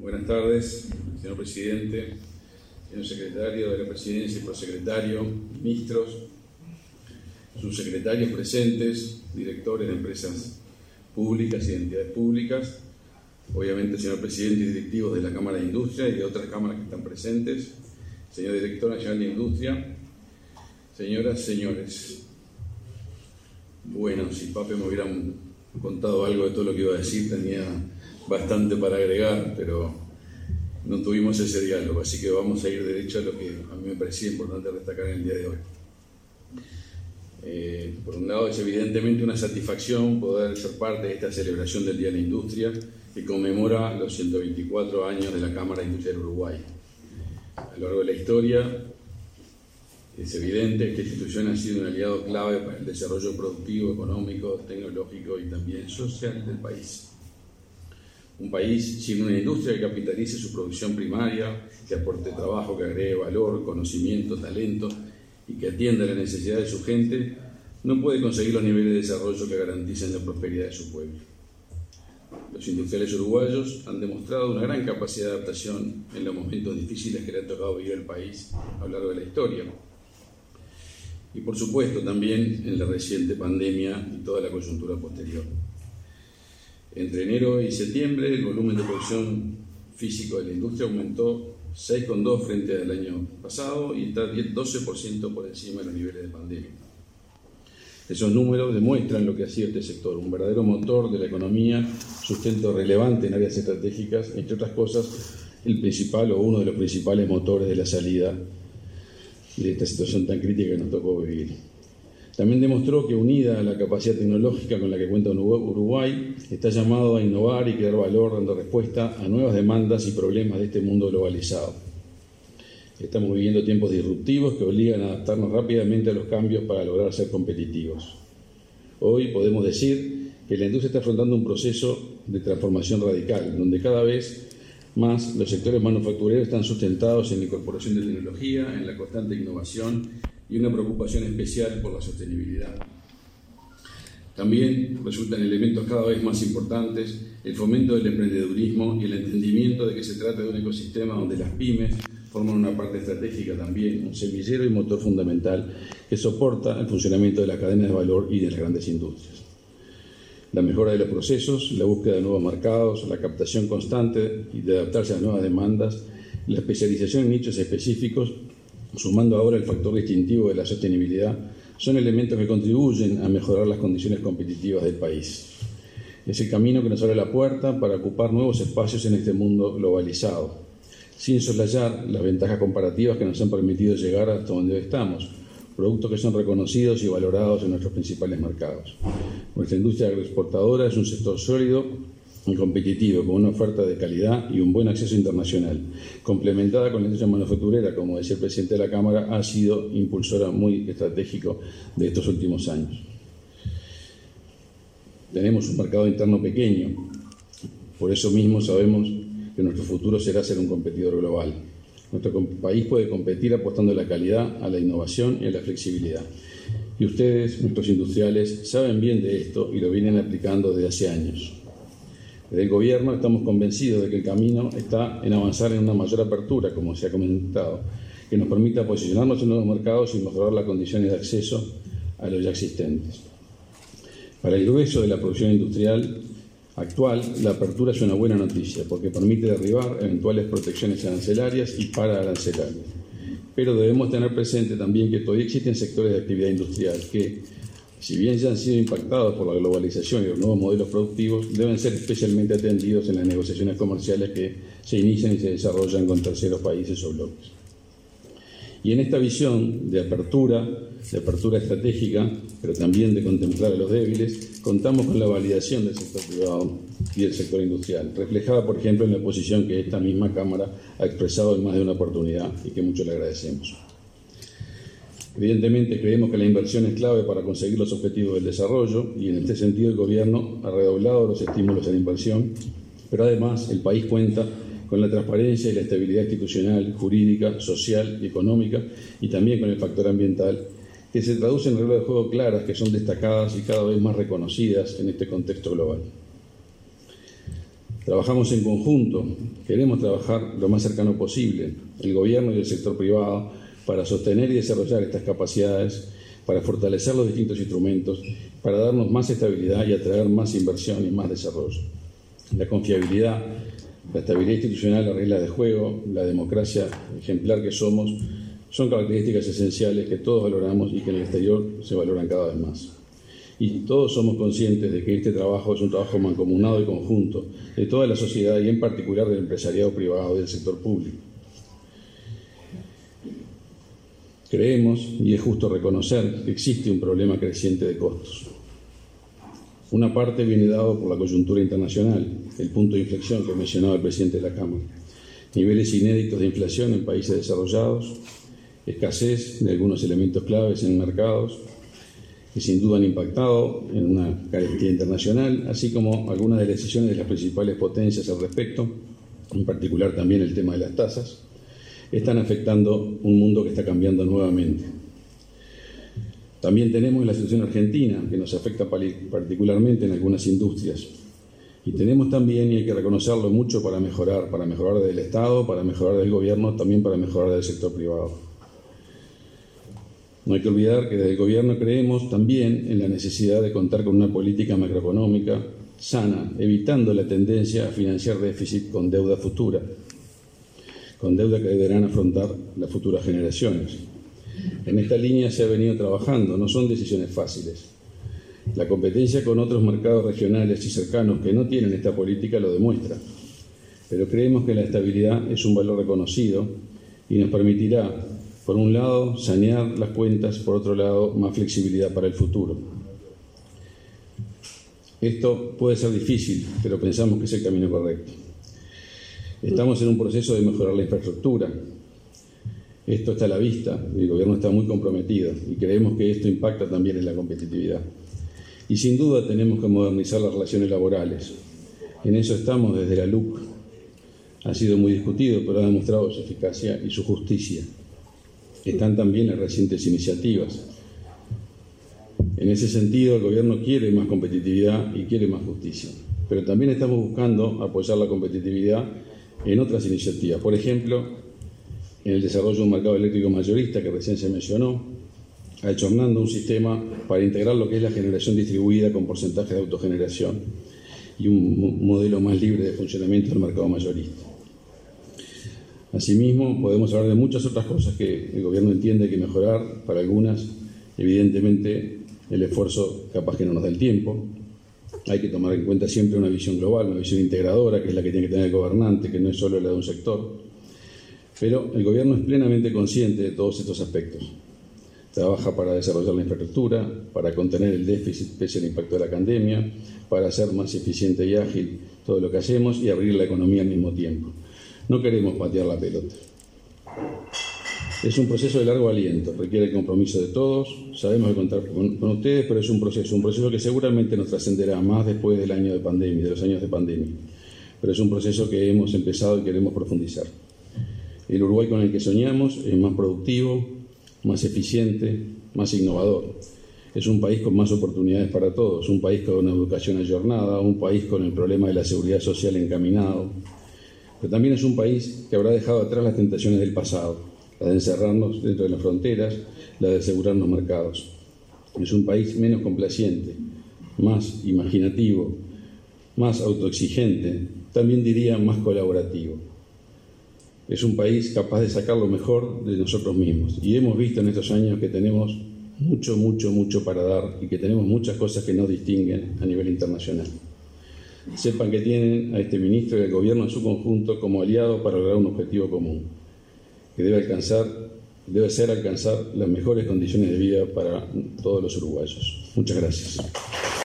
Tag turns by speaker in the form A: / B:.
A: Buenas tardes, señor presidente, señor secretario de la presidencia y prosecretario, ministros, subsecretarios presentes, directores de empresas públicas y de entidades públicas, obviamente señor presidente y directivos de la Cámara de Industria y de otras cámaras que están presentes, señor director nacional de Industria, señoras, señores. Bueno, si Pape me hubieran contado algo de todo lo que iba a decir, tenía bastante para agregar, pero no tuvimos ese diálogo, así que vamos a ir derecho a lo que a mí me parecía importante destacar en el día de hoy. Por un lado, es evidentemente una satisfacción poder ser parte de esta celebración del Día de la Industria, que conmemora los 124 años de la Cámara de Industria del Uruguay. A lo largo de la historia, es evidente que esta institución ha sido un aliado clave para el desarrollo productivo, económico, tecnológico y también social del país. Un país sin una industria que capitalice su producción primaria, que aporte trabajo, que agregue valor, conocimiento, talento y que atienda las necesidades de su gente, no puede conseguir los niveles de desarrollo que garanticen la prosperidad de su pueblo. Los industriales uruguayos han demostrado una gran capacidad de adaptación en los momentos difíciles que le ha tocado vivir al país a lo largo de la historia. Y por supuesto también en la reciente pandemia y toda la coyuntura posterior. Entre enero y septiembre el volumen de producción físico de la industria aumentó 6,2% frente al año pasado y está 12% por encima de los niveles de pandemia. Esos números demuestran lo que ha sido este sector, un verdadero motor de la economía, sustento relevante en áreas estratégicas, entre otras cosas, el principal o uno de los principales motores de la salida de esta situación tan crítica que nos tocó vivir. También demostró que, unida a la capacidad tecnológica con la que cuenta Uruguay, está llamado a innovar y crear valor dando respuesta a nuevas demandas y problemas de este mundo globalizado. Estamos viviendo tiempos disruptivos que obligan a adaptarnos rápidamente a los cambios para lograr ser competitivos. Hoy podemos decir que la industria está afrontando un proceso de transformación radical, donde cada vez más los sectores manufactureros están sustentados en la incorporación de tecnología, en la constante innovación y una preocupación especial por la sostenibilidad. También resultan elementos cada vez más importantes el fomento del emprendedurismo y el entendimiento de que se trata de un ecosistema donde las pymes forman una parte estratégica también, un semillero y motor fundamental que soporta el funcionamiento de las cadenas de valor y de las grandes industrias. La mejora de los procesos, la búsqueda de nuevos mercados, la captación constante y de adaptarse a las nuevas demandas, la especialización en nichos específicos, sumando ahora el factor distintivo de la sostenibilidad, son elementos que contribuyen a mejorar las condiciones competitivas del país. Es el camino que nos abre la puerta para ocupar nuevos espacios en este mundo globalizado, sin soslayar las ventajas comparativas que nos han permitido llegar hasta donde hoy estamos, productos que son reconocidos y valorados en nuestros principales mercados. Nuestra industria agroexportadora es un sector sólido y competitivo, con una oferta de calidad y un buen acceso internacional. Complementada con la industria manufacturera, como decía el presidente de la Cámara, ha sido impulsora muy estratégico de estos últimos años. Tenemos un mercado interno pequeño, por eso mismo sabemos que nuestro futuro será ser un competidor global. Nuestro país puede competir apostando a la calidad, a la innovación y a la flexibilidad. Y ustedes, nuestros industriales, saben bien de esto y lo vienen aplicando desde hace años. Desde el Gobierno estamos convencidos de que el camino está en avanzar en una mayor apertura, como se ha comentado, que nos permita posicionarnos en nuevos mercados y mejorar las condiciones de acceso a los ya existentes. Para el grueso de la producción industrial actual, la apertura es una buena noticia porque permite derribar eventuales protecciones arancelarias y pararancelarias. Pero debemos tener presente también que todavía existen sectores de actividad industrial que, si bien ya han sido impactados por la globalización y los nuevos modelos productivos, deben ser especialmente atendidos en las negociaciones comerciales que se inician y se desarrollan con terceros países o bloques. Y en esta visión de apertura estratégica, pero también de contemplar a los débiles, contamos con la validación del sector privado y del sector industrial, reflejada, por ejemplo, en la posición que esta misma Cámara ha expresado en más de una oportunidad y que mucho le agradecemos. Evidentemente, creemos que la inversión es clave para conseguir los objetivos del desarrollo y en este sentido el Gobierno ha redoblado los estímulos a la inversión, pero además el país cuenta con la transparencia y la estabilidad institucional, jurídica, social y económica, y también con el factor ambiental, que se traducen en reglas de juego claras que son destacadas y cada vez más reconocidas en este contexto global. Trabajamos en conjunto, queremos trabajar lo más cercano posible, el gobierno y el sector privado, para sostener y desarrollar estas capacidades, para fortalecer los distintos instrumentos, para darnos más estabilidad y atraer más inversión y más desarrollo. La confiabilidad, la estabilidad institucional, las reglas de juego, la democracia ejemplar que somos, son características esenciales que todos valoramos y que en el exterior se valoran cada vez más. Y todos somos conscientes de que este trabajo es un trabajo mancomunado y conjunto de toda la sociedad y en particular del empresariado privado y del sector público. Creemos, y es justo reconocer, que existe un problema creciente de costos. Una parte viene dado por la coyuntura internacional, el punto de inflexión que mencionaba el presidente de la Cámara. Niveles inéditos de inflación en países desarrollados, escasez de algunos elementos claves en mercados, que sin duda han impactado en una carestía internacional, así como algunas de las decisiones de las principales potencias al respecto, en particular también el tema de las tasas, están afectando un mundo que está cambiando nuevamente. También tenemos la situación argentina, que nos afecta particularmente en algunas industrias. Y tenemos también, y hay que reconocerlo, mucho para mejorar del Estado, para mejorar del gobierno, también para mejorar del sector privado. No hay que olvidar que desde el gobierno creemos también en la necesidad de contar con una política macroeconómica sana, evitando la tendencia a financiar déficit con deuda futura, con deuda que deberán afrontar las futuras generaciones. En esta línea se ha venido trabajando, no son decisiones fáciles. La competencia con otros mercados regionales y cercanos que no tienen esta política lo demuestra, pero creemos que la estabilidad es un valor reconocido y nos permitirá, por un lado, sanear las cuentas, por otro lado, más flexibilidad para el futuro. Esto puede ser difícil, pero pensamos que es el camino correcto. Estamos en un proceso de mejorar la infraestructura. Esto está a la vista, el gobierno está muy comprometido y creemos que esto impacta también en la competitividad. Y sin duda tenemos que modernizar las relaciones laborales. En eso estamos desde la LUC. Ha sido muy discutido, pero ha demostrado su eficacia y su justicia. Están también las recientes iniciativas. En ese sentido, el gobierno quiere más competitividad y quiere más justicia. Pero también estamos buscando apoyar la competitividad en otras iniciativas. Por ejemplo, en el desarrollo de un mercado eléctrico mayorista que recién se mencionó, achornando un sistema para integrar lo que es la generación distribuida con porcentaje de autogeneración y un modelo más libre de funcionamiento del mercado mayorista. Asimismo, podemos hablar de muchas otras cosas que el gobierno entiende que mejorar. Para algunas, evidentemente, el esfuerzo capaz que no nos da el tiempo. Hay que tomar en cuenta siempre una visión global, una visión integradora, que es la que tiene que tener el gobernante, que no es solo la de un sector. Pero el gobierno es plenamente consciente de todos estos aspectos. Trabaja para desarrollar la infraestructura, para contener el déficit pese al impacto de la pandemia, para hacer más eficiente y ágil todo lo que hacemos y abrir la economía al mismo tiempo. No queremos patear la pelota. Es un proceso de largo aliento, requiere el compromiso de todos. Sabemos de contar con ustedes, pero es un proceso que seguramente nos trascenderá más después del año de pandemia, de los años de pandemia. Pero es un proceso que hemos empezado y queremos profundizar. El Uruguay con el que soñamos es más productivo, más eficiente, más innovador. Es un país con más oportunidades para todos, un país con una educación ayornada, un país con el problema de la seguridad social encaminado. Pero también es un país que habrá dejado atrás las tentaciones del pasado, la de encerrarnos dentro de las fronteras, la de asegurarnos mercados. Es un país menos complaciente, más imaginativo, más autoexigente, también diría más colaborativo. Es un país capaz de sacar lo mejor de nosotros mismos. Y hemos visto en estos años que tenemos mucho para dar y que tenemos muchas cosas que nos distinguen a nivel internacional. Sepan que tienen a este ministro y al gobierno en su conjunto como aliado para lograr un objetivo común, que debe ser alcanzar las mejores condiciones de vida para todos los uruguayos. Muchas gracias.